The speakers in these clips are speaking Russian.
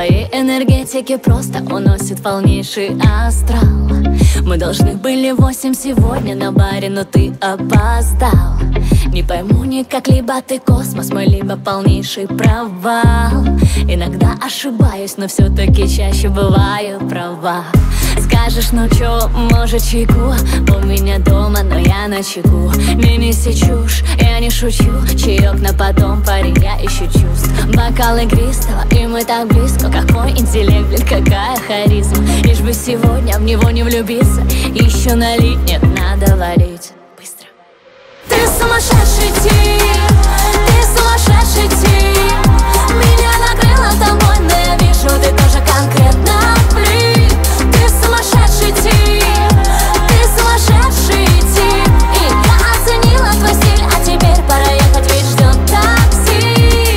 своей энергетике просто уносит полнейший астрал. Мы должны были в 8 сегодня на баре, но ты опоздал. Не пойму никак, либо ты космос мой, либо полнейший провал. Иногда ошибаюсь, но все-таки чаще бываю права. Скажешь, ну чё, может чайку? У меня дома, но я начеку. Не неси чушь, я не шучу. Чаек на потом, парень, я ищу чувств. Бокал игристого, и мы так близко. Какой интеллект, блин, какая харизма. Лишь бы сегодня в него не влюбиться. Еще налить, нет, надо варить. Быстро. Ты сумасшедший тип, ты сумасшедший тип. Меня накрыло тобой, но я вижу, ты тоже конкретно флип. Ты сумасшедший тип, ты сумасшедший тип. И я оценила твой стиль, а теперь пора ехать, ведь ждет такси.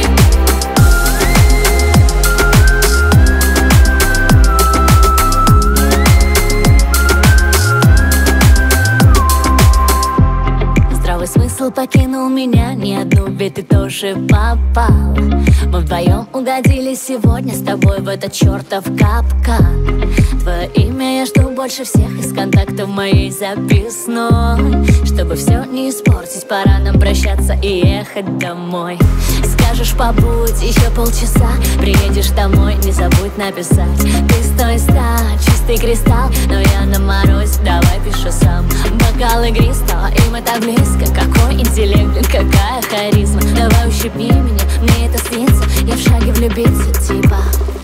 Здравый смысл покинул меня, не одну, ведь ты тоже попал. Мы вдвоем угодили сегодня с тобой в этот чертов капкан. Твое имя я жду больше всех из контактов моей записной. Чтобы все не испортить, пора нам прощаться и ехать домой. Скажешь, побудь еще полчаса, приедешь домой, не забудь написать. Ты стой, стань, чистый кристалл, но я на морозе, давай пишу сам. Бокал игристого, и мы так близко. Какой интеллект, блин, какая харизма. Давай ущипни меня, мне это снится. Я в шаге влюбиться, типа.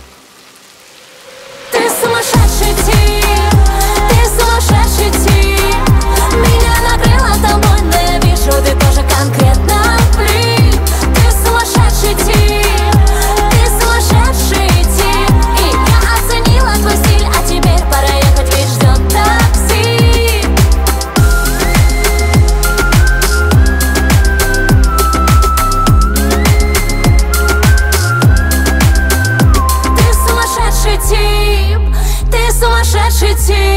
Ты сумасшедший тип, ты сумасшедший тип. Меня накрыло тобой, но я вижу, ты тоже конкретно флип. Ты сумасшедший тип, ты сумасшедший тип. И я оценила твой стиль, а теперь пора ехать, ведь ждет такси. Ты сумасшедший тип, ты сумасшедший тип.